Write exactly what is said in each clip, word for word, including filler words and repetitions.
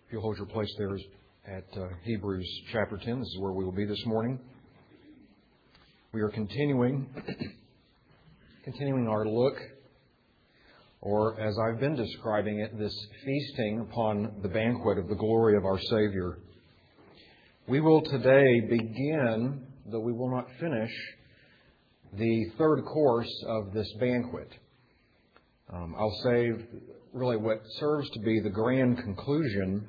If you'll hold your place there at uh, Hebrews chapter ten, this is where we will be this morning. We are continuing, continuing our look, or as I've been describing it, this feasting upon the banquet of the glory of our Savior. We will today begin, though we will not finish, the third course of this banquet. Um, I'll say really what serves to be the grand conclusion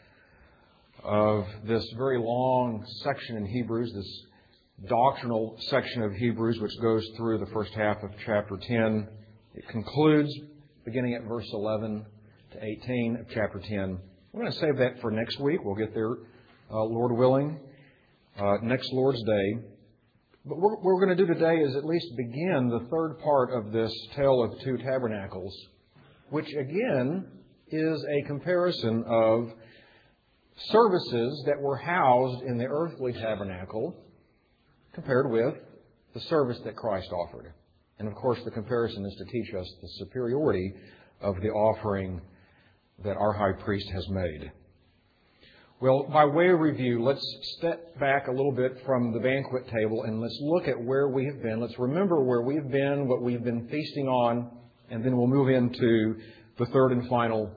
of this very long section in Hebrews, this doctrinal section of Hebrews, which goes through the first half of chapter ten. It concludes beginning at verse eleven to eighteen of chapter ten. We're going to save that for next week. We'll get there, uh, Lord willing, uh, next Lord's Day. But what we're going to do today is at least begin the third part of this tale of two tabernacles, which again is a comparison of services that were housed in the earthly tabernacle compared with the service that Christ offered. And of course the comparison is to teach us the superiority of the offering that our high priest has made. Well, by way of review, let's step back a little bit from the banquet table and let's look at where we have been. Let's remember where we've been, what we've been feasting on, and then we'll move into the third and final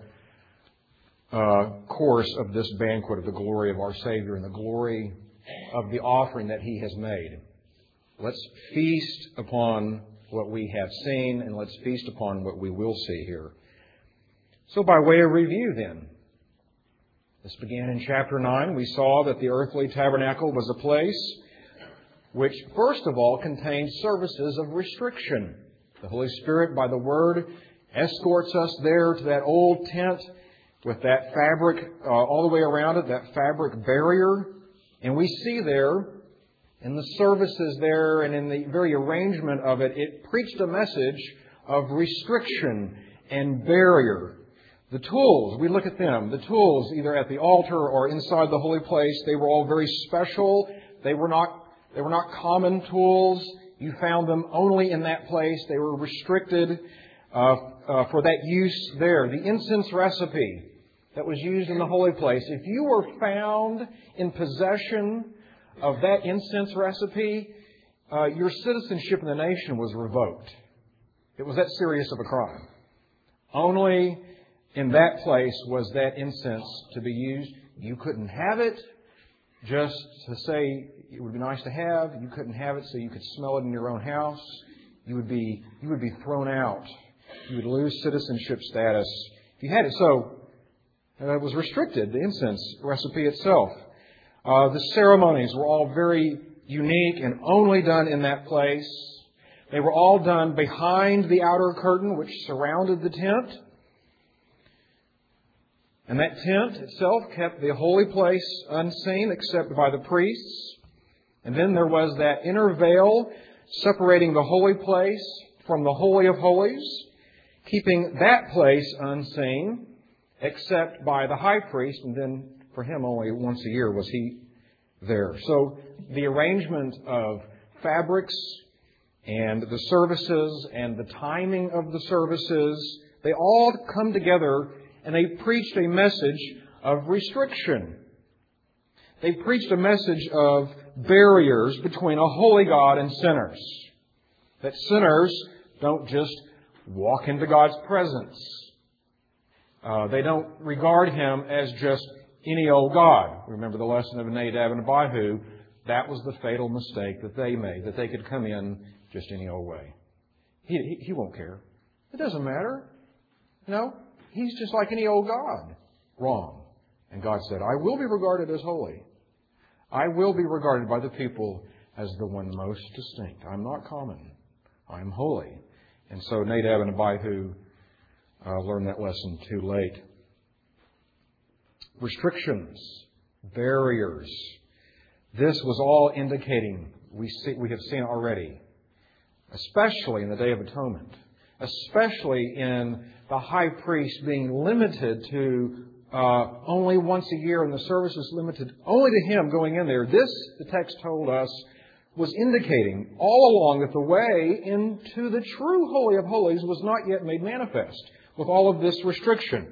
uh, course of this banquet of the glory of our Savior and the glory of the offering that He has made. Let's feast upon what we have seen and let's feast upon what we will see here. So by way of review then, this began in chapter nine. We saw that the earthly tabernacle was a place which, first of all, contained services of restriction. The Holy Spirit, by the Word, escorts us there to that old tent with that fabric uh, all the way around it, that fabric barrier. And we see there, in the services there and in the very arrangement of it, it preached a message of restriction and barrier. The tools, we look at them, the tools either at the altar or inside the holy place, they were all very special. They were not, they were not common tools. You found them only in that place. They were restricted uh, uh, for that use there. The incense recipe that was used in the holy place, if you were found in possession of that incense recipe, uh, your citizenship in the nation was revoked. It was that serious of a crime. Only in that place was that incense to be used. You couldn't have it just to say it would be nice to have. You couldn't have it so you could smell it in your own house. You would be you would be thrown out. You would lose citizenship status if you had it. So uh, it was restricted, the incense recipe itself. Uh, the ceremonies were all very unique and only done in that place. They were all done behind the outer curtain which surrounded the tent. And that tent itself kept the holy place unseen except by the priests. And then there was that inner veil separating the holy place from the Holy of Holies, keeping that place unseen except by the high priest. And then for him only once a year was he there. So the arrangement of fabrics and the services and the timing of the services, they all come together. And they preached a message of restriction. They preached a message of barriers between a holy God and sinners. That sinners don't just walk into God's presence. Uh, they don't regard Him as just any old God. Remember the lesson of Nadab and Abihu. That was the fatal mistake that they made, that they could come in just any old way. He, he, he won't care. It doesn't matter. You know? He's just like any old God. Wrong. And God said, I will be regarded as holy. I will be regarded by the people as the one most distinct. I'm not common. I'm holy. And so Nadab and Abihu uh, learned that lesson too late. Restrictions, barriers. This was all indicating, we see, we have seen already, especially in the Day of Atonement, especially in the high priest being limited to uh, only once a year and the services limited only to him going in there. This, the text told us, was indicating all along that the way into the true Holy of Holies was not yet made manifest with all of this restriction.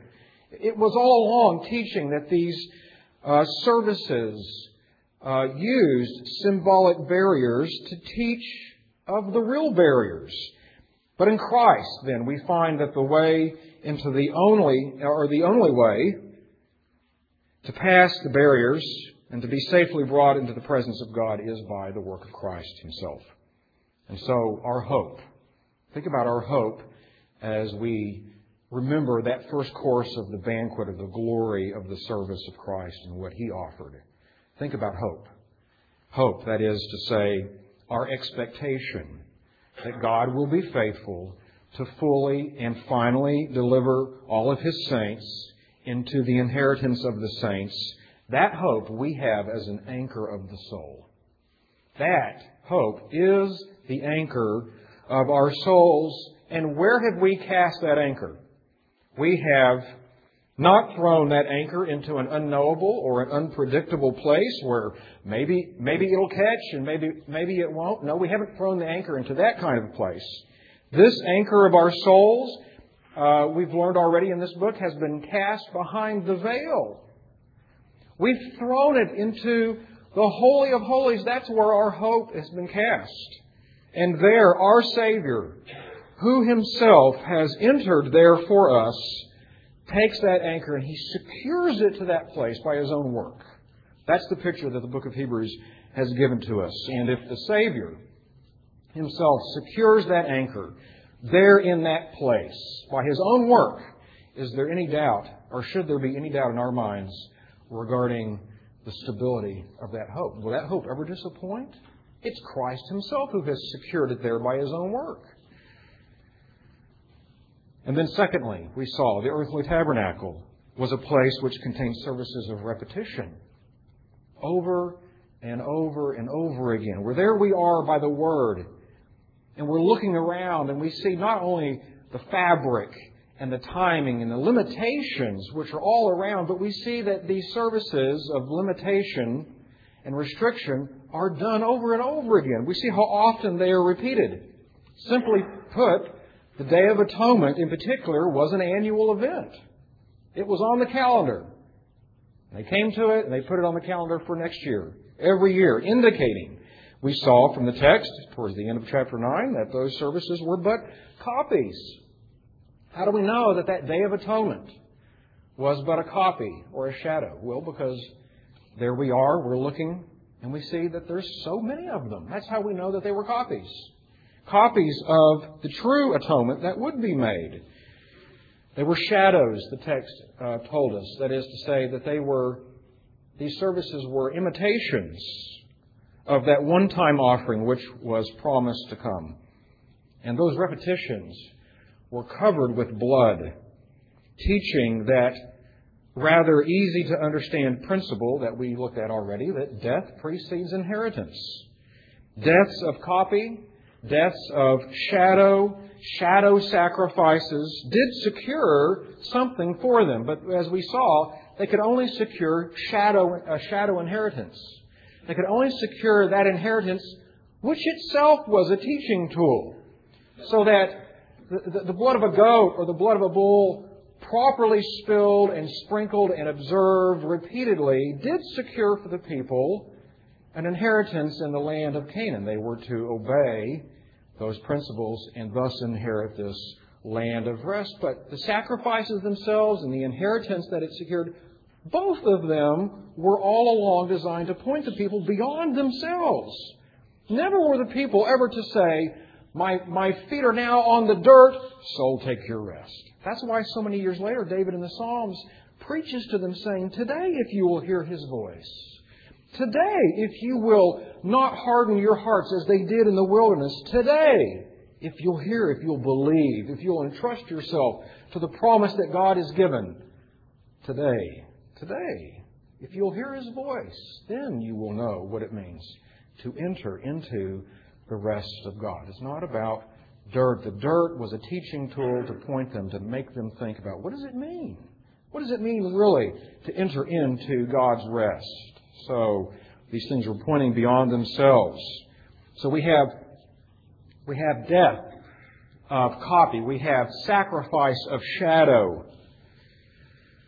It was all along teaching that these uh, services uh, used symbolic barriers to teach of the real barriers. But in Christ, then, we find that the way into the only, or the only way to pass the barriers and to be safely brought into the presence of God is by the work of Christ Himself. And so our hope, think about our hope as we remember that first course of the banquet of the glory of the service of Christ and what He offered. Think about hope. Hope, that is to say, our expectation that God will be faithful to fully and finally deliver all of His saints into the inheritance of the saints. That hope we have as an anchor of the soul. That hope is the anchor of our souls. And where have we cast that anchor? We have not thrown that anchor into an unknowable or an unpredictable place where maybe maybe it'll catch and maybe maybe it won't. No, we haven't thrown the anchor into that kind of a place. This anchor of our souls, uh, we've learned already in this book, has been cast behind the veil. We've thrown it into the Holy of Holies. That's where our hope has been cast. And there, our Savior, who Himself has entered there for us, takes that anchor and He secures it to that place by His own work. That's the picture that the book of Hebrews has given to us. And if the Savior Himself secures that anchor there in that place by His own work, is there any doubt, or should there be any doubt in our minds regarding the stability of that hope? Will that hope ever disappoint? It's Christ Himself who has secured it there by His own work. And then secondly, we saw the earthly tabernacle was a place which contained services of repetition. Over and over and over again. Where there we are by the Word. And we're looking around and we see not only the fabric and the timing and the limitations which are all around, but we see that these services of limitation and restriction are done over and over again. We see how often they are repeated. Simply put, the Day of Atonement in particular was an annual event. It was on the calendar. They came to it and they put it on the calendar for next year, every year, indicating, we saw from the text towards the end of chapter nine, that those services were but copies. How do we know that that Day of Atonement was but a copy or a shadow? Well, because there we are, we're looking, and we see that there's so many of them. That's how we know that they were copies. Copies of the true atonement that would be made. They were shadows, the text uh, told us. That is to say that they were, these services were imitations of that one-time offering which was promised to come. And those repetitions were covered with blood, teaching that rather easy to understand principle that we looked at already, that death precedes inheritance. Deaths of copy, deaths of shadow, shadow sacrifices did secure something for them. But as we saw, they could only secure shadow, a shadow inheritance. They could only secure that inheritance which itself was a teaching tool. So that the, the blood of a goat or the blood of a bull properly spilled and sprinkled and observed repeatedly did secure for the people an inheritance in the land of Canaan. They were to obey those principles and thus inherit this land of rest. But the sacrifices themselves and the inheritance that it secured, both of them were all along designed to point the people beyond themselves. Never were the people ever to say, my, my feet are now on the dirt, soul, take your rest. That's why so many years later, David in the Psalms preaches to them saying, today if you will hear His voice, today if you will not harden your hearts as they did in the wilderness, today if you'll hear, if you'll believe, if you'll entrust yourself to the promise that God has given, today, today, if you'll hear His voice, then you will know what it means to enter into the rest of God. It's not about dirt. The dirt was a teaching tool to point them, to make them think about what does it mean? What does it mean really to enter into God's rest? So these things were pointing beyond themselves. So we have we have death of copy. We have sacrifice of shadow.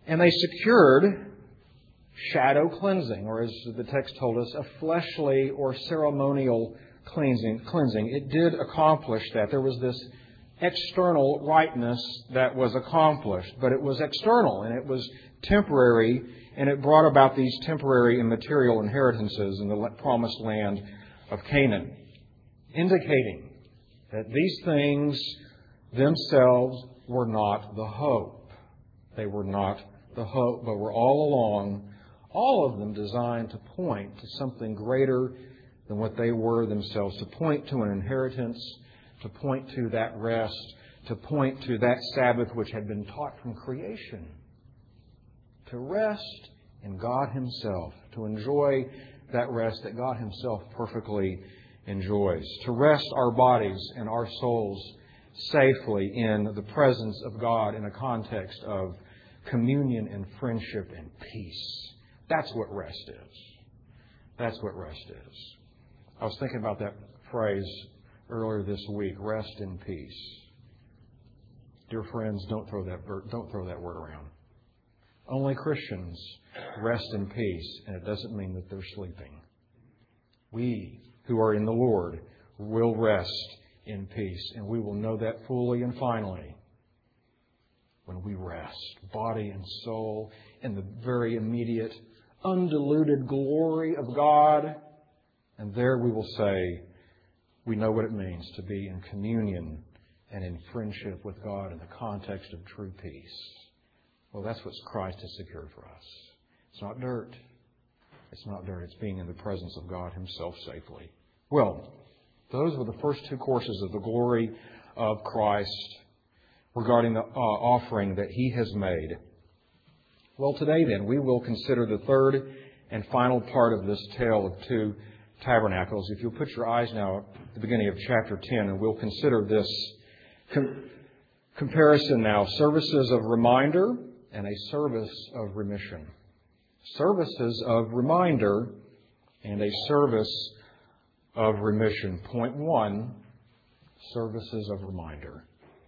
And they secured shadow cleansing, or as the text told us, a fleshly or ceremonial cleansing. cleansing. It did accomplish that. There was this external rightness that was accomplished, but it was external and it was temporary, and it brought about these temporary and material inheritances in the promised land of Canaan, indicating that these things themselves were not the hope. They were not the hope, but were all along, all of them designed to point to something greater than what they were themselves, to point to an inheritance, to point to that rest, to point to that Sabbath which had been taught from creation. To rest in God Himself, to enjoy that rest that God Himself perfectly enjoys. To rest our bodies and our souls safely in the presence of God in a context of communion and friendship and peace. That's what rest is. That's what rest is. I was thinking about that phrase earlier this week, rest in peace. Dear friends, don't throw that don't throw that word around. Only Christians rest in peace, and it doesn't mean that they're sleeping. We who are in the Lord will rest in peace, and we will know that fully and finally when we rest, body and soul, in the very immediate, undiluted glory of God. And there we will say, we know what it means to be in communion and in friendship with God in the context of true peace. Well, that's what Christ has secured for us. It's not dirt. It's not dirt. It's being in the presence of God Himself safely. Well, those were the first two courses of the glory of Christ regarding the uh, offering that He has made. Well, today then, we will consider the third and final part of this tale of two tabernacles. If you'll put your eyes now at the beginning of chapter ten, and we'll consider this com- comparison now. Services of reminder and a service of remission. Services of reminder and a service of remission. Point one, services of reminder.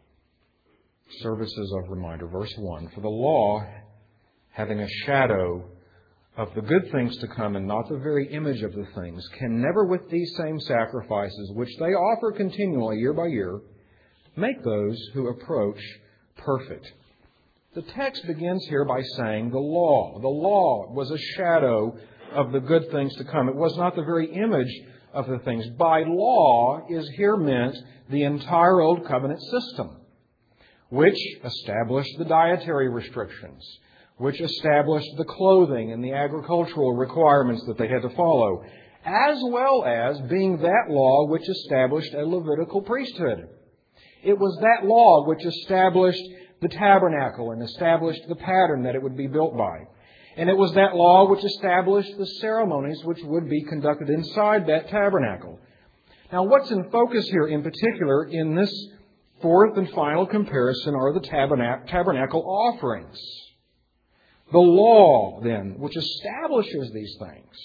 Services of reminder. Verse one, for the law, having a shadow of the good things to come and not the very image of the things, can never with these same sacrifices, which they offer continually year by year, make those who approach perfect. The text begins here by saying the law. The law was a shadow of the good things to come. It was not the very image of the things. By law is here meant the entire Old Covenant system, which established the dietary restrictions, which established the clothing and the agricultural requirements that they had to follow, as well as being that law which established a Levitical priesthood. It was that law which established the tabernacle and established the pattern that it would be built by. And it was that law which established the ceremonies which would be conducted inside that tabernacle. Now, what's in focus here in particular in this fourth and final comparison are the tabernacle offerings. The law, then, which establishes these things,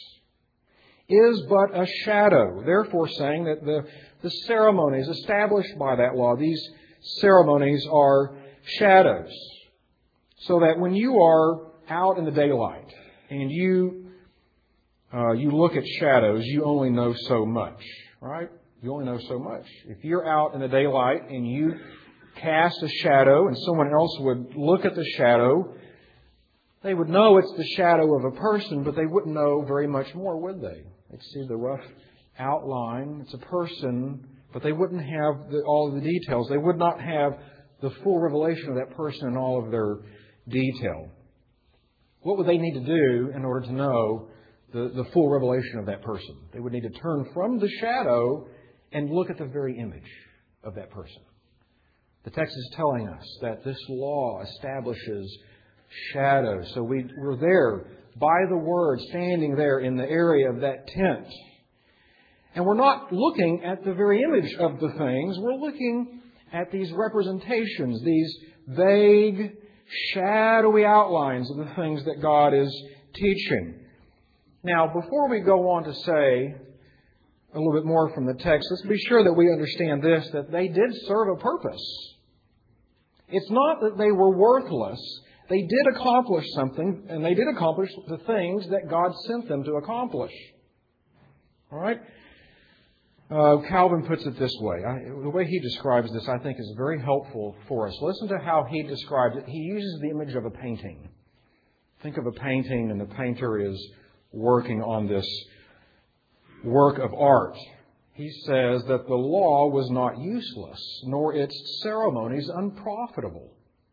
is but a shadow. Therefore, saying that the, the ceremonies established by that law, these ceremonies are shadows. So that when you are out in the daylight and you uh, you look at shadows, you only know so much, right? You only know so much. If you're out in the daylight and you cast a shadow and someone else would look at the shadow, they would know it's the shadow of a person, but they wouldn't know very much more, would they? They'd see the rough outline. It's a person, but they wouldn't have the, all of the details. They would not have the full revelation of that person in all of their detail. What would they need to do in order to know the, the full revelation of that person? They would need to turn from the shadow and look at the very image of that person. The text is telling us that this law establishes shadows. So we, we're there by the Word, standing there in the area of that tent. And we're not looking at the very image of the things. We're looking at these representations, these vague, shadowy outlines of the things that God is teaching. Now, before we go on to say a little bit more from the text, let's be sure that we understand this, that they did serve a purpose. It's not that they were worthless. They did accomplish something, and they did accomplish the things that God sent them to accomplish. All right? Uh, Calvin puts it this way. I, the way he describes this, I think, is very helpful for us. Listen to how he describes it. He uses the image of a painting. Think of a painting, and the painter is working on this work of art. He says that the law was not useless, nor its ceremonies unprofitable.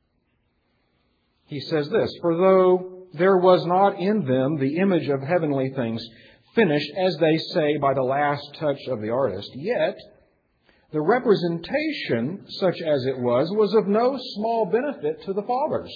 He says this, "For though there was not in them the image of heavenly things, finished, as they say, by the last touch of the artist, yet the representation, such as it was, was of no small benefit to the fathers.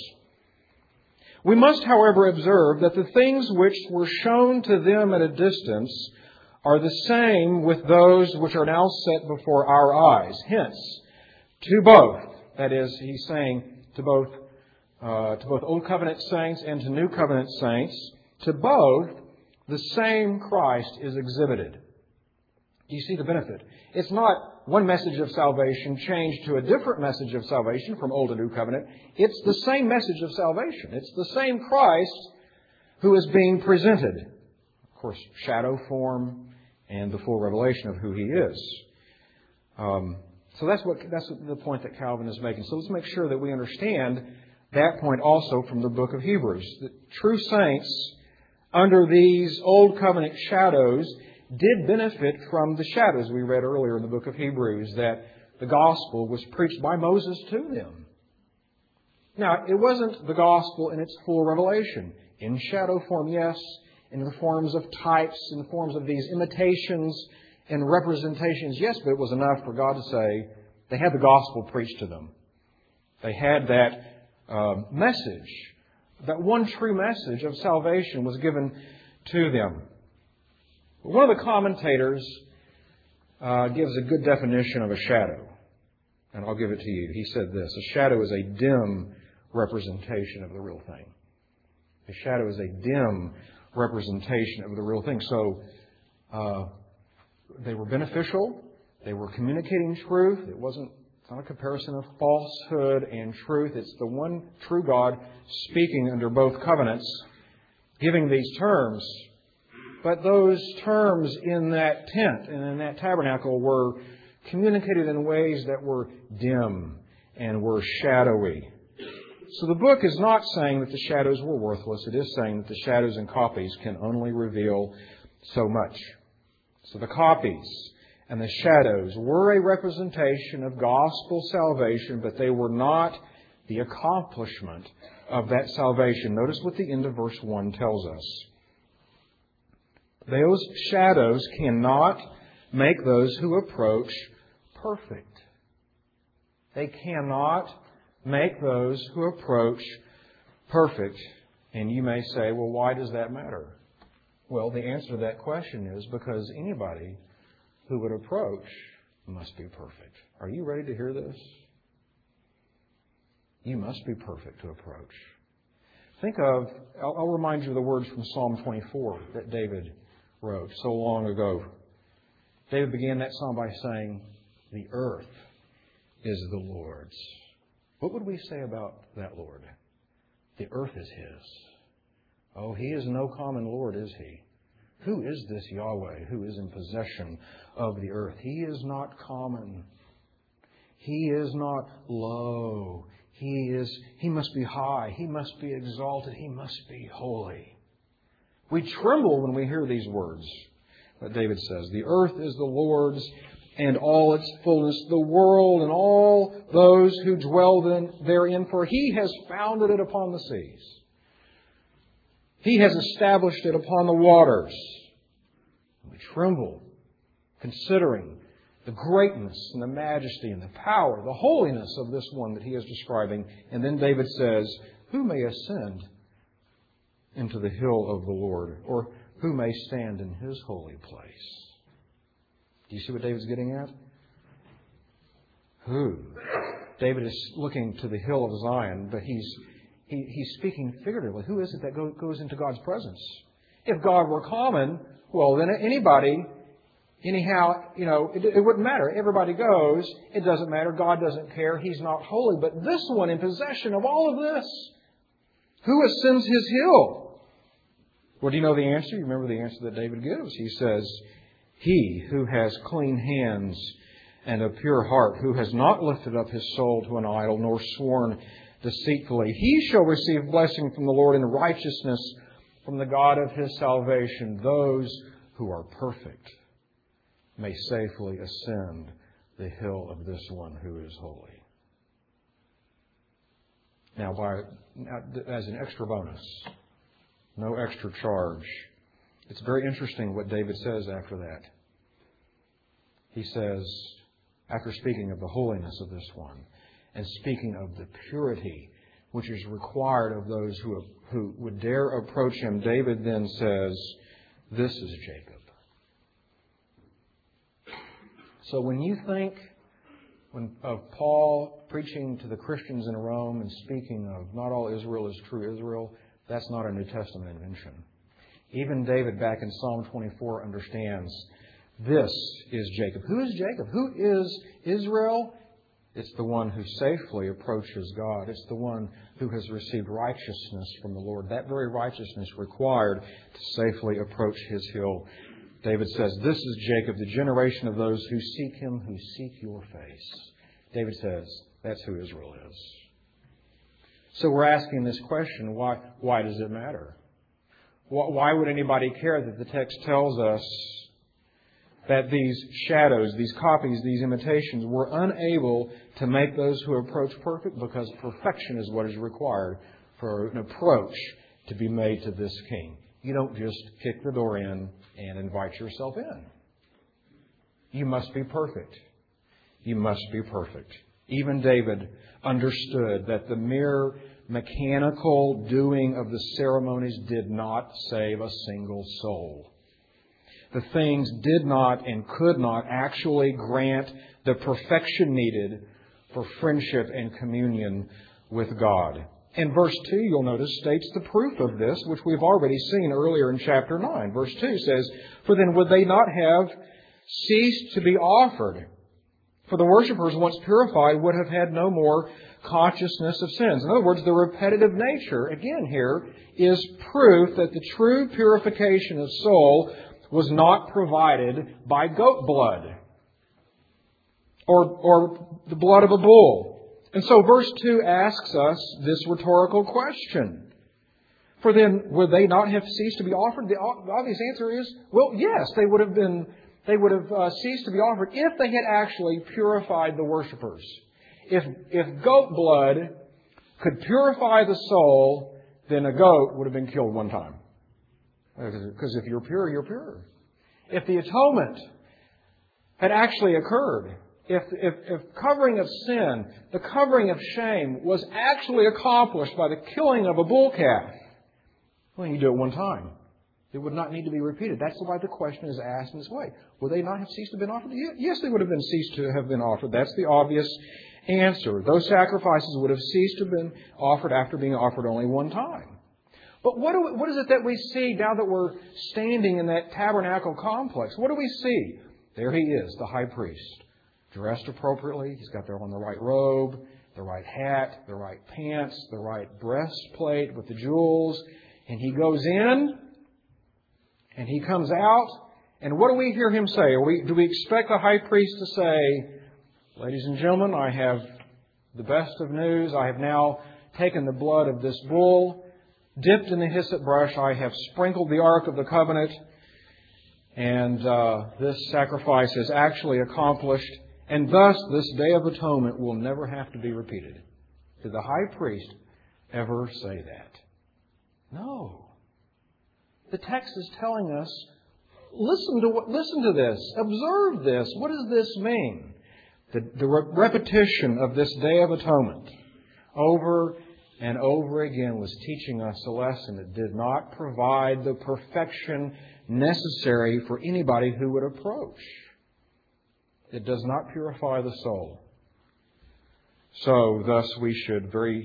We must, however, observe that the things which were shown to them at a distance are the same with those which are now set before our eyes. Hence, to both," that is, he's saying to both, uh, to both Old Covenant saints and to New Covenant saints, to both, the same Christ is exhibited. Do you see the benefit? It's not one message of salvation changed to a different message of salvation from Old to New Covenant. It's the same message of salvation. It's the same Christ who is being presented. Of course, shadow form and the full revelation of who He is. Um, so that's what that's the point that Calvin is making. So let's make sure that we understand that point also from the book of Hebrews. The true saints under these Old Covenant shadows did benefit from the shadows. We read earlier in the book of Hebrews that the gospel was preached by Moses to them. Now, it wasn't the gospel in its full revelation. In shadow form, yes. In the forms of types, in the forms of these imitations and representations, yes, but it was enough for God to say they had the gospel preached to them. They had that uh, message. That one true message of salvation was given to them. One of the commentators uh, gives a good definition of a shadow. And I'll give it to you. He said this: a shadow is a dim representation of the real thing. A shadow is a dim representation of the real thing. So uh, they were beneficial. They were communicating truth. It wasn't It's not a comparison of falsehood and truth. It's the one true God speaking under both covenants, giving these terms. But those terms in that tent and in that tabernacle were communicated in ways that were dim and were shadowy. So the book is not saying that the shadows were worthless. It is saying that the shadows and copies can only reveal so much. So the copies and the shadows were a representation of gospel salvation, but they were not the accomplishment of that salvation. Notice what the end of verse one tells us. Those shadows cannot make those who approach perfect. They cannot make those who approach perfect. And you may say, well, why does that matter? Well, the answer to that question is because anybody who would approach must be perfect. Are you ready to hear this? You must be perfect to approach. Think of, I'll, I'll remind you of the words from Psalm twenty-four that David wrote so long ago. David began that psalm by saying, "The earth is the Lord's." What would we say about that Lord? The earth is His. Oh, He is no common Lord, is He? Who is this Yahweh who is in possession of the earth? He is not common. He is not low. He is. He must be high. He must be exalted. He must be holy. We tremble when we hear these words. But David says, "The earth is the Lord's and all its fullness, the world and all those who dwell therein, for He has founded it upon the seas. He has established it upon the waters." We tremble, considering the greatness and the majesty and the power, the holiness of this one that he is describing. And then David says, "Who may ascend into the hill of the Lord? Or who may stand in His holy place?" Do you see what David's getting at? Who? David is looking to the hill of Zion, but he's he, he's speaking figuratively. Who is it that go, goes into God's presence? If God were common, well, then anybody, anyhow, you know, it, it wouldn't matter. Everybody goes. It doesn't matter. God doesn't care. He's not holy. But this one in possession of all of this, Who ascends His hill? Well, do you know the answer? You remember the answer that David gives. He says, He who has clean hands and a pure heart, who has not lifted up his soul to an idol, nor sworn deceitfully, he shall receive blessing from the Lord and righteousness from the God of his salvation. Those who are perfect may safely ascend the hill of this one who is holy. Now, by as an extra bonus, no extra charge, it's very interesting what David says after that. He says, after speaking of the holiness of this one, and speaking of the purity which is required of those who, who would dare approach him, David then says, this is Jacob. So when you think when, of Paul preaching to the Christians in Rome and speaking of not all Israel is true Israel, that's not a New Testament invention. Even David back in Psalm twenty-four understands this is Jacob. Who is Jacob? Who is Israel? It's the one who safely approaches God. It's the one who has received righteousness from the Lord. That very righteousness required to safely approach His hill. David says, this is Jacob, the generation of those who seek Him, who seek your face. David says, that's who Israel is. So we're asking this question, why, why does it matter? Why would anybody care that the text tells us that these shadows, these copies, these imitations were unable to make those who approach perfect? Because perfection is what is required for an approach to be made to this King. You don't just kick the door in and invite yourself in. You must be perfect. You must be perfect. Even David understood that the mere mechanical doing of the ceremonies did not save a single soul. The things did not and could not actually grant the perfection needed for friendship and communion with God. And verse two, you'll notice, states the proof of this, which we've already seen earlier in chapter nine. Verse two says, for then would they not have ceased to be offered? For the worshippers, once purified, would have had no more consciousness of sins. In other words, the repetitive nature, again here, is proof that the true purification of soul was not provided by goat blood or, or the blood of a bull. And so verse two asks us this rhetorical question. For then, would they not have ceased to be offered? The obvious answer is, well, yes, they would have been, they would have uh, ceased to be offered if they had actually purified the worshipers. If, if goat blood could purify the soul, then a goat would have been killed one time. Because if you're pure, you're pure. If the atonement had actually occurred, if, if, if covering of sin, the covering of shame was actually accomplished by the killing of a bull calf, well, you do it one time. It would not need to be repeated. That's why the question is asked in this way. Would they not have ceased to have been offered? Yes, they would have been ceased to have been offered. That's the obvious answer. Those sacrifices would have ceased to have been offered after being offered only one time. But what, do we, what is it that we see now that we're standing in that tabernacle complex? What do we see? There he is, the high priest, dressed appropriately. He's got there on the right robe, the right hat, the right pants, the right breastplate with the jewels. And he goes in and he comes out. And what do we hear him say? Are we, do we expect the high priest to say, ladies and gentlemen, I have the best of news. I have now taken the blood of this bull, dipped in the hyssop brush. I have sprinkled the Ark of the Covenant. And uh, this sacrifice is actually accomplished. And thus, this Day of Atonement will never have to be repeated. Did the high priest ever say that? No. The text is telling us, listen to what, listen to this. Observe this. What does this mean? The, the re- repetition of this Day of Atonement over and over again was teaching us a lesson. It did not provide the perfection necessary for anybody who would approach. It does not purify the soul. So, thus, we should very,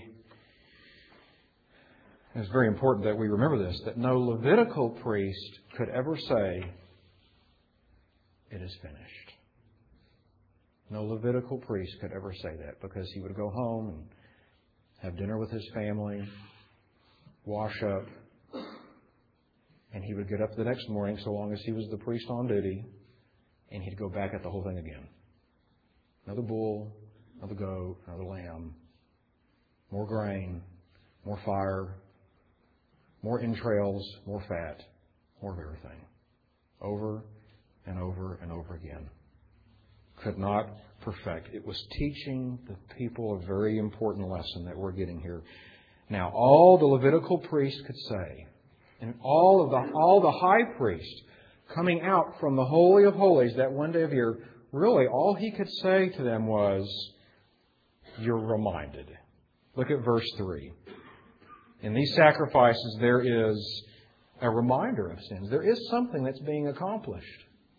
it's very important that we remember this, that no Levitical priest could ever say, it is finished. No Levitical priest could ever say that, because he would go home and have dinner with his family, wash up, and he would get up the next morning, so long as he was the priest on duty, and he'd go back at the whole thing again. Another bull, another goat, another lamb, more grain, more fire, more entrails, more fat, more of everything. Over and over and over again. Could not perfect. It was teaching the people a very important lesson that we're getting here. Now, all the Levitical priests could say, and all of the all the high priest coming out from the Holy of Holies that one day of year, really all he could say to them was, "You're reminded." Look at verse three. In these sacrifices, there is a reminder of sins. There is something that's being accomplished.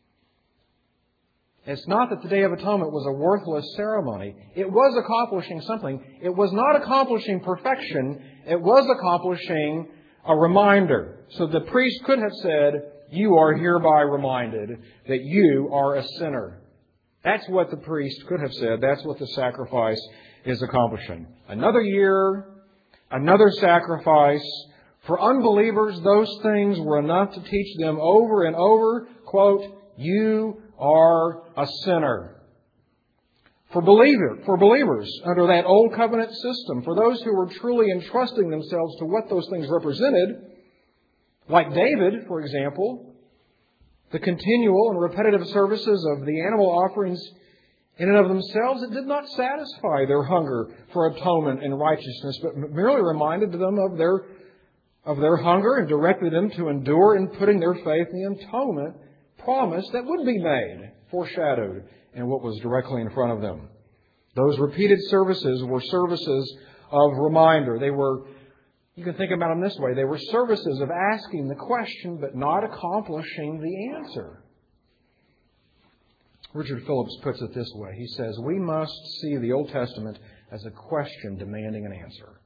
It's not that the Day of Atonement was a worthless ceremony. It was accomplishing something. It was not accomplishing perfection. It was accomplishing a reminder. So the priest could have said, "You are hereby reminded that you are a sinner." That's what the priest could have said. That's what the sacrifice is accomplishing. Another year, another sacrifice. For unbelievers, those things were enough to teach them over and over, quote, "You are a sinner." For believer, for believers under that old covenant system, for those who were truly entrusting themselves to what those things represented, like David, for example, the continual and repetitive services of the animal offerings in and of themselves, it did not satisfy their hunger for atonement and righteousness, but merely reminded them of their of their hunger and directed them to endure in putting their faith in the atonement promise that would be made, foreshadowed in what was directly in front of them. Those repeated services were services of reminder. They were, you can think about them this way, they were services of asking the question but not accomplishing the answer. Richard Phillips puts it this way. He says, "We must see the Old Testament as a question demanding an answer,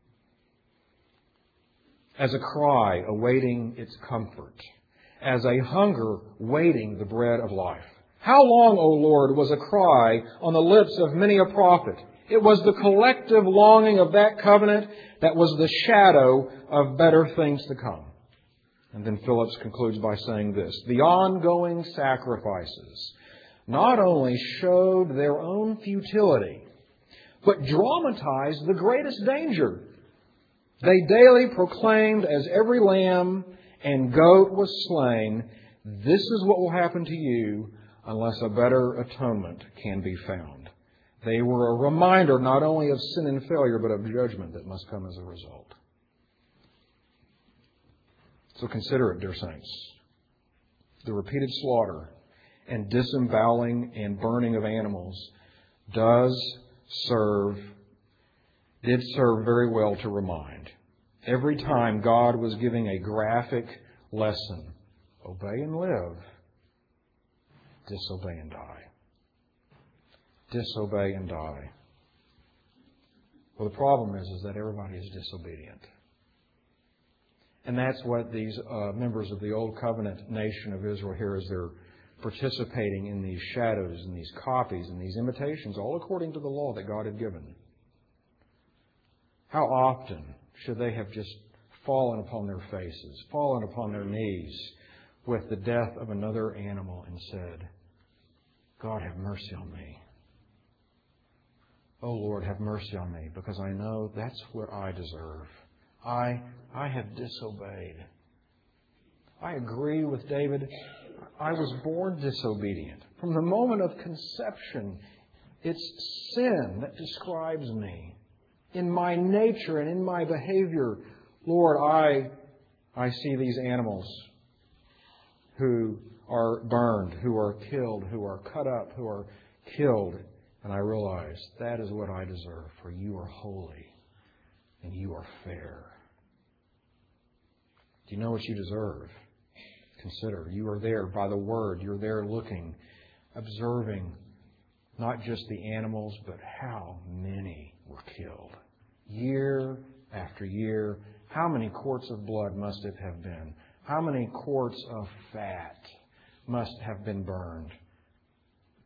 as a cry awaiting its comfort, as a hunger waiting the bread of life. How long, O Lord, was a cry on the lips of many a prophet? It was the collective longing of that covenant that was the shadow of better things to come." And then Phillips concludes by saying this: "The ongoing sacrifices not only showed their own futility, but dramatized the greatest danger. They daily proclaimed as every lamb and goat was slain, 'This is what will happen to you unless a better atonement can be found.' They were a reminder not only of sin and failure, but of judgment that must come as a result." So consider it, dear saints. The repeated slaughter and disemboweling and burning of animals does serve did serve very well to remind. Every time God was giving a graphic lesson, obey and live, disobey and die. Disobey and die. Well, the problem is, is that everybody is disobedient. And that's what these uh, members of the Old Covenant nation of Israel here, as they're participating in these shadows and these copies and these imitations, all according to the law that God had given. How often should they have just fallen upon their faces, fallen upon their knees with the death of another animal and said, "God, have mercy on me. Oh, Lord, have mercy on me, because I know that's what I deserve. I, I have disobeyed. I agree with David. I was born disobedient. From the moment of conception, it's sin that describes me. In my nature and in my behavior, Lord, I, I see these animals who are burned, who are killed, who are cut up, who are killed. And I realize that is what I deserve, for you are holy and you are fair." Do you know what you deserve? Consider. You are there by the Word. You're there looking, observing not just the animals, but how many were killed. Year after year, how many quarts of blood must it have been? How many quarts of fat must have been burned?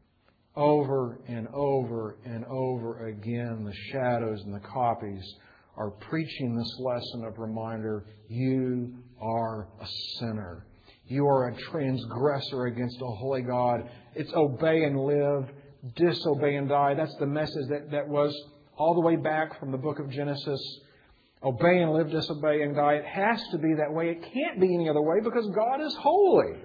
Over and over and over again, the shadows and the copies are preaching this lesson of reminder. You are a sinner. You are a transgressor against a holy God. It's obey and live, disobey and die. That's the message that, that was all the way back from the book of Genesis. Obey and live, disobey and die. It has to be that way. It can't be any other way because God is holy.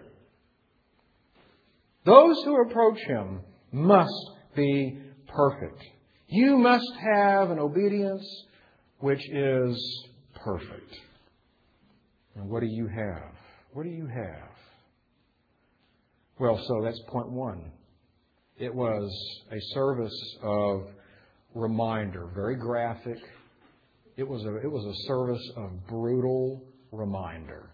Those who approach Him must be perfect. You must have an obedience which is perfect. And what do you have? What do you have? Well, so that's point one. It was a service of reminder, very graphic. It was a, it was a service of brutal reminder.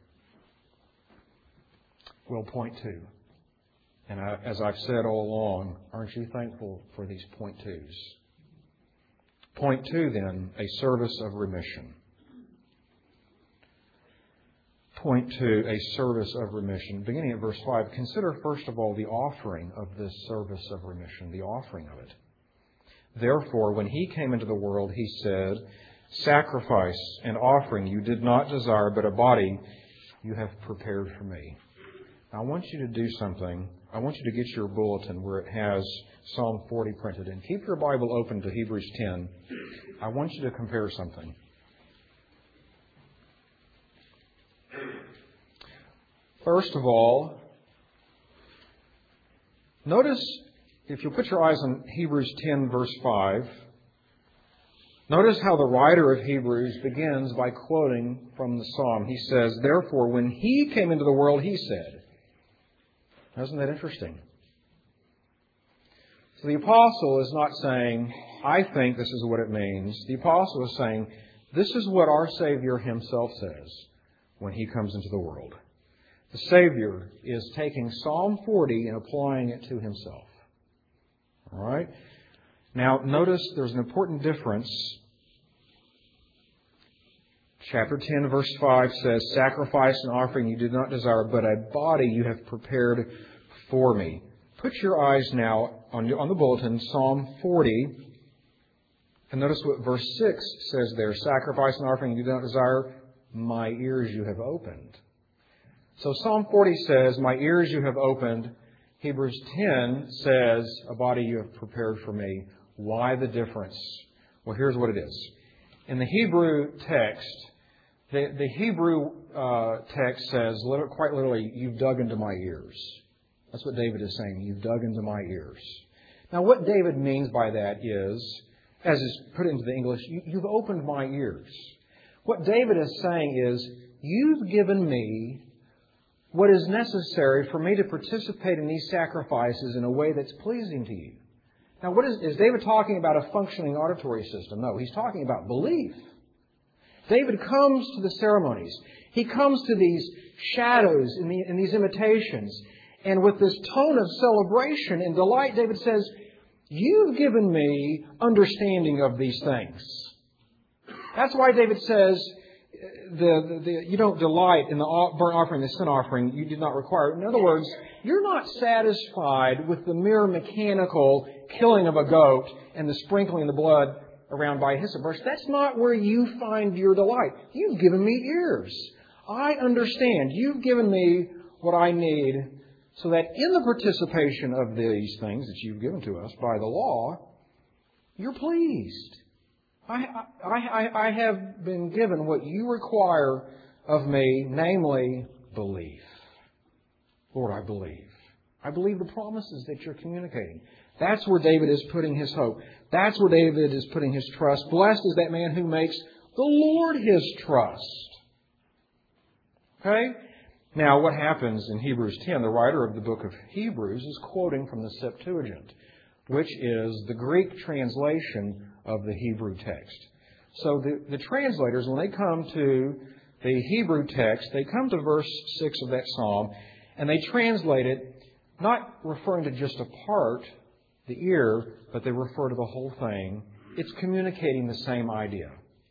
Well, point two. And I, as I've said all along, aren't you thankful for these point twos? Point two, then, a service of remission. Point two, a service of remission. Beginning at verse five, consider first of all the offering of this service of remission, the offering of it. Therefore, when He came into the world, He said, sacrifice and offering you did not desire, but a body you have prepared for me. Now, I want you to do something. I want you to get your bulletin where it has Psalm forty printed in. Keep your Bible open to Hebrews ten. I want you to compare something. First of all, notice, if you put your eyes on Hebrews ten, verse five, notice how the writer of Hebrews begins by quoting from the Psalm. He says, therefore, when He came into the world, He said. Isn't that interesting? So the apostle is not saying, I think this is what it means. The apostle is saying, this is what our Savior Himself says when He comes into the world. The Savior is taking Psalm forty and applying it to Himself. All right? Now, notice there's an important difference. Chapter ten, verse five says, sacrifice and offering you did not desire, but a body you have prepared for me. Put your eyes now on, on the bulletin, Psalm forty, and notice what verse six says there. Sacrifice and offering you did not desire, my ears you have opened. So Psalm forty says, my ears you have opened. Hebrews ten says, a body you have prepared for me. Why the difference? Well, here's what it is. In the Hebrew text, the, the Hebrew uh, text says, quite literally, you've dug into my ears. That's what David is saying. You've dug into my ears. Now, what David means by that is, as is put into the English, you, you've opened my ears. What David is saying is, you've given me what is necessary for me to participate in these sacrifices in a way that's pleasing to you. Now, what is, is David talking about a functioning auditory system? No, he's talking about belief. David comes to the ceremonies. He comes to these shadows and the, in these imitations. And with this tone of celebration and delight, David says, you've given me understanding of these things. That's why David says, The, the, the, you don't delight in the burnt offering, the sin offering, you did not require. In other words, you're not satisfied with the mere mechanical killing of a goat and the sprinkling of the blood around by hyssop brush. That's not where you find your delight. You've given me ears. I understand. You've given me what I need so that in the participation of these things that you've given to us by the law, you're pleased. I, I, I, I have been given what you require of me, namely belief. Lord, I believe. I believe the promises that you're communicating. That's where David is putting his hope. That's where David is putting his trust. Blessed is that man who makes the Lord his trust. Okay? Now, what happens in Hebrews ten? The writer of the book of Hebrews is quoting from the Septuagint, which is the Greek translation of the Hebrew text. So the, the translators, when they come to the Hebrew text, they come to verse six of that psalm, and they translate it, not referring to just a part, the ear, but they refer to the whole thing. It's communicating the same idea.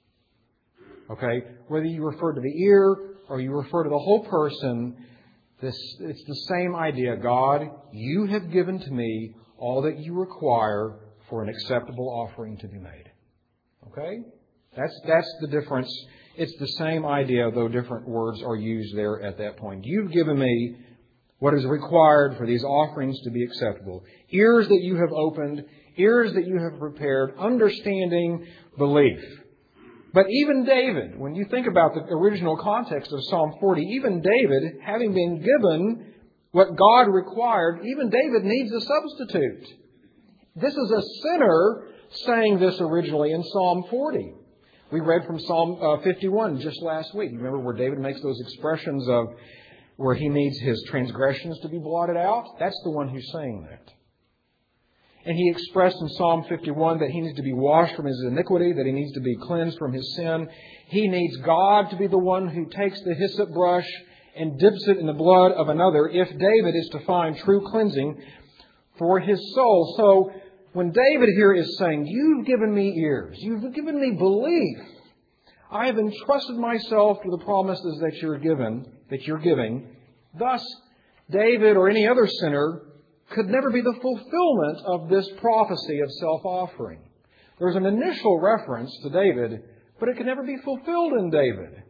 Okay? Whether you refer to the ear or you refer to the whole person, this it's the same idea. God, you have given to me all that you require for an acceptable offering to be made. Okay? That's, that's the difference. It's the same idea, though different words are used there at that point. You've given me what is required for these offerings to be acceptable. Ears that you have opened, ears that you have prepared, understanding, belief. But even David, when you think about the original context of Psalm forty, even David, having been given what God required, even David needs a substitute. This is a sinner saying this originally in Psalm forty. We read from Psalm uh, fifty-one just last week. Remember where David makes those expressions of where he needs his transgressions to be blotted out? That's the one who's saying that. And he expressed in Psalm fifty-one that he needs to be washed from his iniquity, that he needs to be cleansed from his sin. He needs God to be the one who takes the hyssop brush and dips it in the blood of another if David is to find true cleansing for his soul. So when David here is saying, you've given me ears, you've given me belief, I have entrusted myself to the promises that you're given, that you're giving. Thus, David or any other sinner could never be the fulfillment of this prophecy of self-offering. There's an initial reference to David, but it can never be fulfilled in David.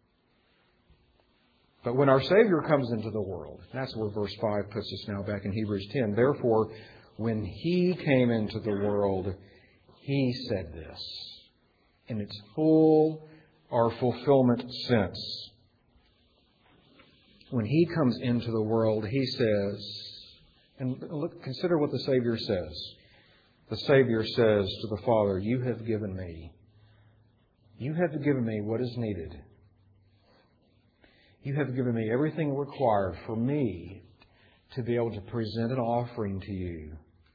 But when our Savior comes into the world, that's where verse five puts us now back in Hebrews ten. Therefore, when He came into the world, He said this in its full or fulfillment sense. When He comes into the world, He says, and look, consider what the Savior says. The Savior says to the Father, you have given me, you have given me what is needed. You have given me everything required for me to be able to present an offering to you,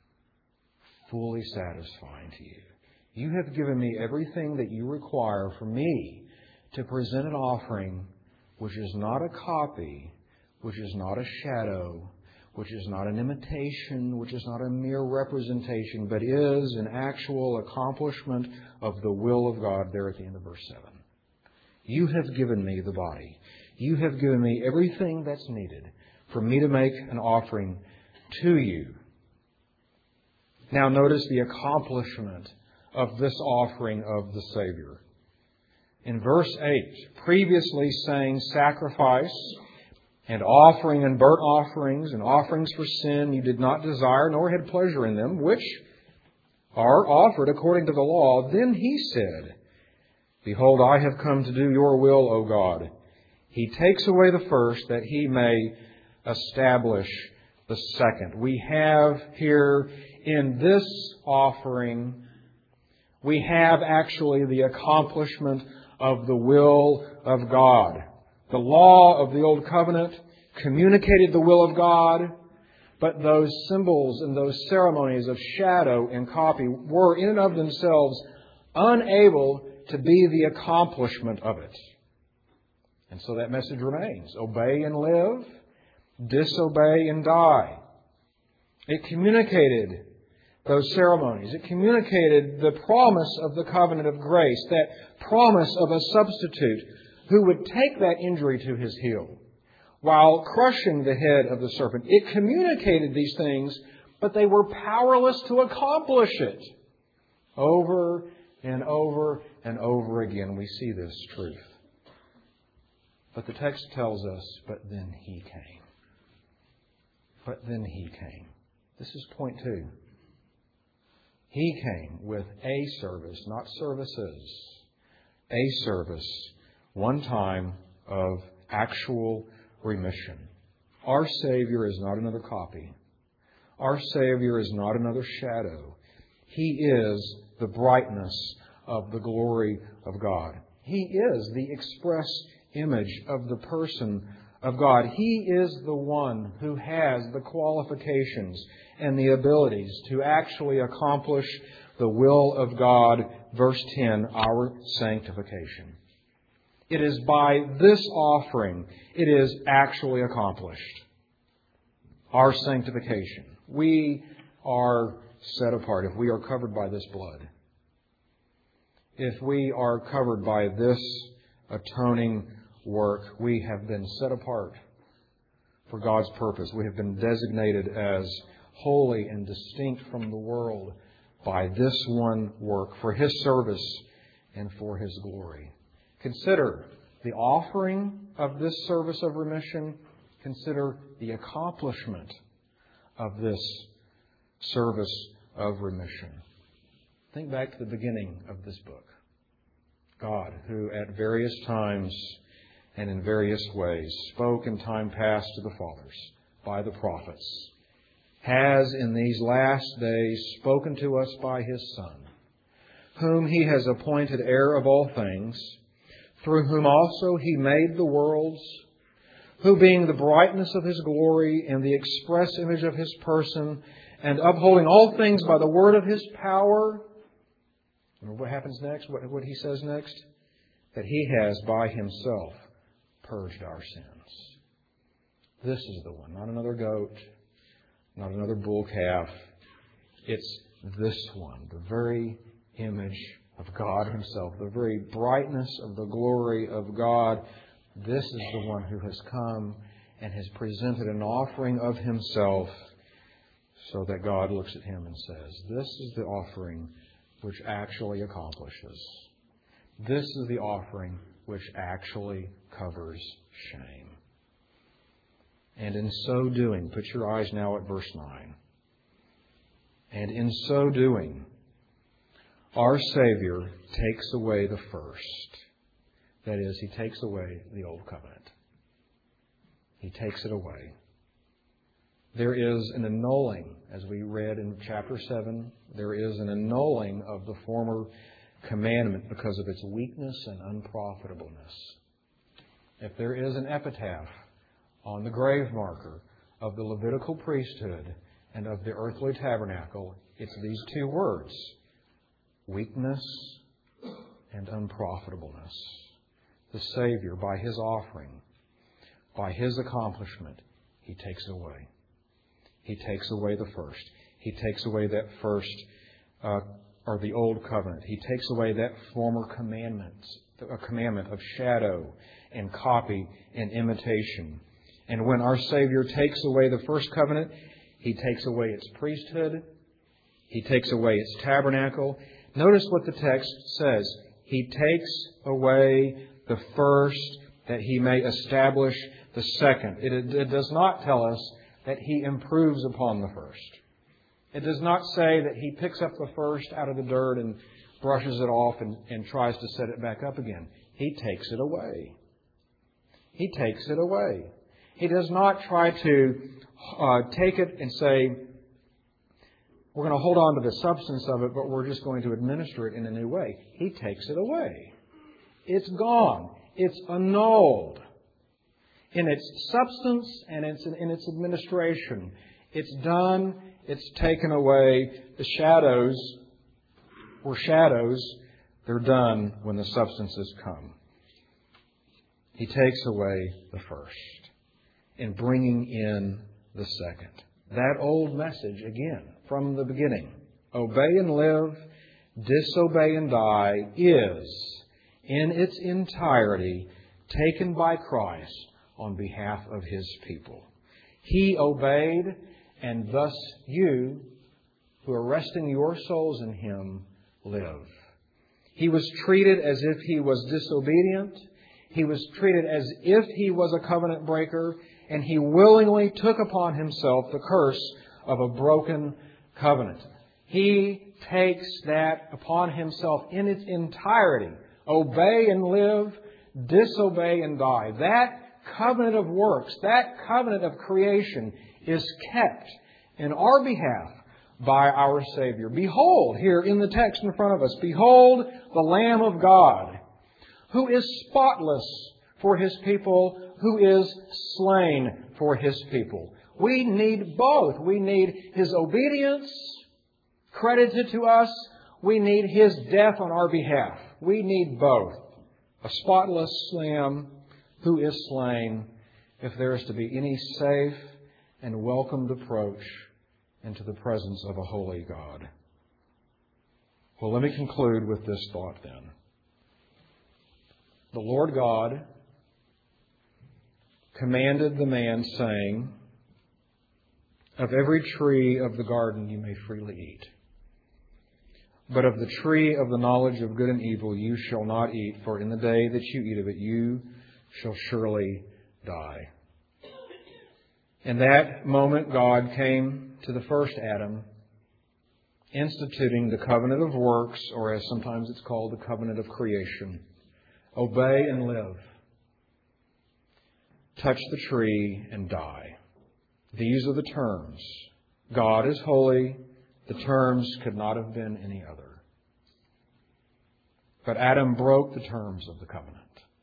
fully satisfying to you. You have given me everything that you require for me to present an offering which is not a copy, which is not a shadow, which is not an imitation, which is not a mere representation, but is an actual accomplishment of the will of God there at the end of verse seven. You have given me the body. You have given me everything that's needed for me to make an offering to you. Now notice the accomplishment of this offering of the Savior. In verse eight, previously saying sacrifice and offering and burnt offerings and offerings for sin you did not desire nor had pleasure in them, which are offered according to the law, then He said, behold, I have come to do your will, O God. He takes away the first that He may establish the second. We have here in this offering, we have actually the accomplishment of the will of God. The law of the Old Covenant communicated the will of God, but those symbols and those ceremonies of shadow and copy were in and of themselves unable to be the accomplishment of it. And so that message remains. Obey and live, disobey and die. It communicated those ceremonies. It communicated the promise of the covenant of grace, that promise of a substitute who would take that injury to his heel while crushing the head of the serpent. It communicated these things, but they were powerless to accomplish it. Over and over and over again we see this truth. But the text tells us, but then He came. But then He came. This is point two. He came with a service, not services. A service, one time of actual remission. Our Savior is not another copy. Our Savior is not another shadow. He is the brightness of the glory of God. He is the express image of the person of God. He is the one who has the qualifications and the abilities to actually accomplish the will of God. Verse ten, our sanctification. It is by this offering it is actually accomplished. Our sanctification. We are set apart if we are covered by this blood. If we are covered by this atoning work, we have been set apart for God's purpose. We have been designated as holy and distinct from the world by this one work, for His service and for His glory. Consider the offering of this service of remission. Consider the accomplishment of this service of remission. Think back to the beginning of this book. God, who at various times and in various ways spoke in time past to the fathers by the prophets, has in these last days spoken to us by His Son, whom He has appointed heir of all things, through whom also He made the worlds, who being the brightness of His glory and the express image of His person, and upholding all things by the word of His power. Remember what happens next? What, what He says next? That He has by Himself purged our sins. This is the one, not another goat, not another bull calf. It's this one, the very image of God Himself, the very brightness of the glory of God. This is the one who has come and has presented an offering of Himself, so that God looks at Him and says, this is the offering which actually accomplishes. This is the offering which actually covers shame. And in so doing, put your eyes now at verse nine. And in so doing, our Savior takes away the first. That is, He takes away the old covenant. He takes it away. There is an annulling, as we read in chapter seven, there is an annulling of the former commandment because of its weakness and unprofitableness. If there is an epitaph on the grave marker of the Levitical priesthood and of the earthly tabernacle, it's these two words, weakness and unprofitableness. The Savior, by His offering, by His accomplishment, He takes it away. He takes away the first. He takes away that first, uh, or the old covenant. He takes away that former commandment, a commandment of shadow and copy and imitation. And when our Savior takes away the first covenant, He takes away its priesthood. He takes away its tabernacle. Notice what the text says. He takes away the first that He may establish the second. It, it does not tell us that He improves upon the first. It does not say that He picks up the first out of the dirt and brushes it off and, and tries to set it back up again. He takes it away. He takes it away. He does not try to uh, take it and say, we're going to hold on to the substance of it, but we're just going to administer it in a new way. He takes it away. It's gone. It's annulled. In its substance and in its administration. It's done. It's taken away. The shadows were shadows. They're done when the substances come. He takes away the first in bringing in the second. That old message, again, from the beginning, obey and live, disobey and die, is in its entirety taken by Christ on behalf of His people. He obeyed, and thus you, who are resting your souls in Him, live. He was treated as if He was disobedient. He was treated as if He was a covenant breaker, and He willingly took upon Himself the curse of a broken covenant. He takes that upon Himself in its entirety. Obey and live, disobey and die. That covenant of works, that covenant of creation is kept in our behalf by our Savior. Behold, here in the text in front of us, behold the Lamb of God, who is spotless for His people, who is slain for His people. We need both. We need His obedience credited to us. We need His death on our behalf. We need both. A spotless Lamb who is slain if there is to be any safe and welcomed approach into the presence of a holy God. Well, let me conclude with this thought then. The Lord God commanded the man, saying, "Of every tree of the garden you may freely eat. But of the tree of the knowledge of good and evil you shall not eat, for in the day that you eat of it you shall surely die." In that moment God came to the first Adam, instituting the covenant of works, or as sometimes it's called, the covenant of creation. Obey and live. Touch the tree and die. These are the terms. God is holy. The terms could not have been any other. But Adam broke the terms of the covenant.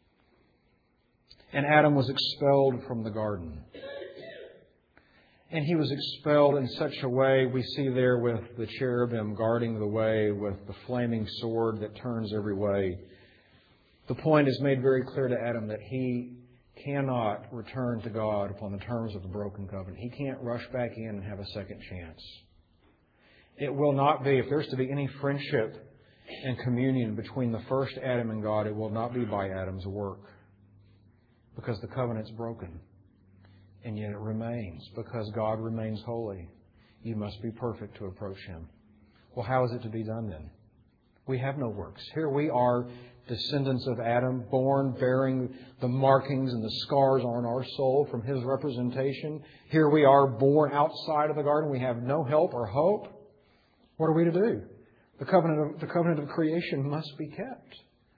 And Adam was expelled from the garden. And he was expelled in such a way, we see there with the cherubim guarding the way with the flaming sword that turns every way. The point is made very clear to Adam that he cannot return to God upon the terms of the broken covenant. He can't rush back in and have a second chance. It will not be, if there's to be any friendship and communion between the first Adam and God, it will not be by Adam's work. Because the covenant's broken. And yet it remains. Because God remains holy. You must be perfect to approach Him. Well, how is it to be done then? We have no works. Here we are, descendants of Adam, born bearing the markings and the scars on our soul from his representation. Here we are, born outside of the garden. We have no help or hope. What are we to do? The covenant of, the covenant of creation must be kept.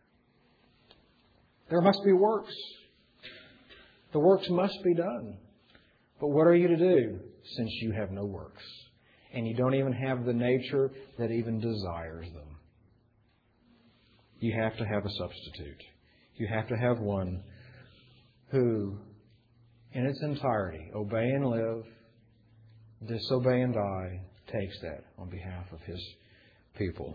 There must be works. The works must be done. But what are you to do since you have no works? And you don't even have the nature that even desires them. You have to have a substitute. You have to have one who, in its entirety, obey and live, disobey and die, takes that on behalf of His people.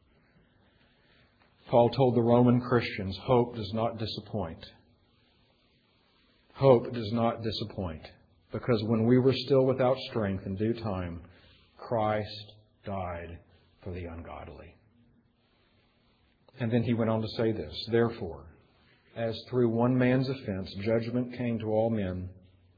Paul told the Roman Christians, hope does not disappoint. Hope does not disappoint. Because when we were still without strength in due time, Christ died for the ungodly. And then he went on to say this, therefore, as through one man's offense judgment came to all men,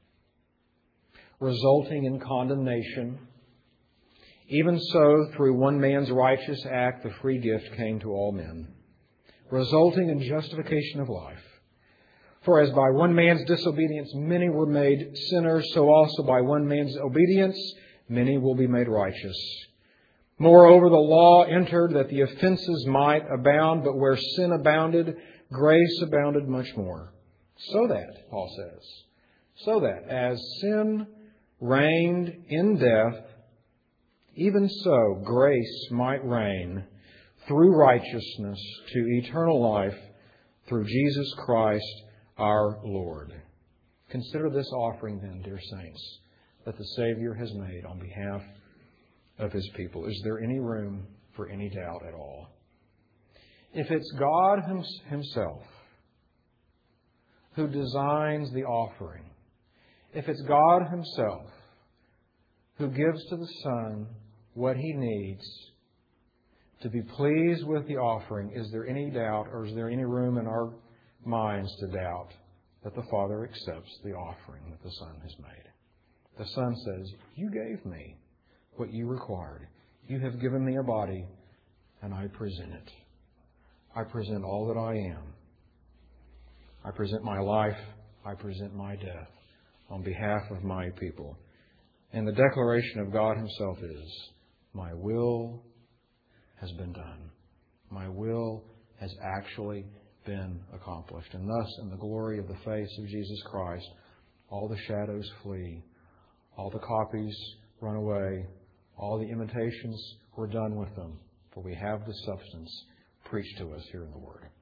resulting in condemnation, even so through one man's righteous act the free gift came to all men, resulting in justification of life. For as by one man's disobedience many were made sinners, so also by one man's obedience many will be made righteous. Moreover, the law entered that the offenses might abound, but where sin abounded, grace abounded much more. So that, Paul says, so that as sin reigned in death, even so grace might reign through righteousness to eternal life through Jesus Christ our Lord. Consider this offering then, dear saints, that the Savior has made on behalf of His people. Is there any room for any doubt at all? If it's God Himself who designs the offering, if it's God Himself who gives to the Son what He needs to be pleased with the offering, is there any doubt or is there any room in our minds to doubt that the Father accepts the offering that the Son has made? The Son says, you gave me what you required. You have given me a body, and I present it. I present all that I am. I present my life. I present my death on behalf of my people. And the declaration of God Himself is, my will has been done. My will has actually been accomplished. And thus, in the glory of the face of Jesus Christ, all the shadows flee. All the copies run away. All the imitations, we're done with them. For we have the substance preached to us here in the Word.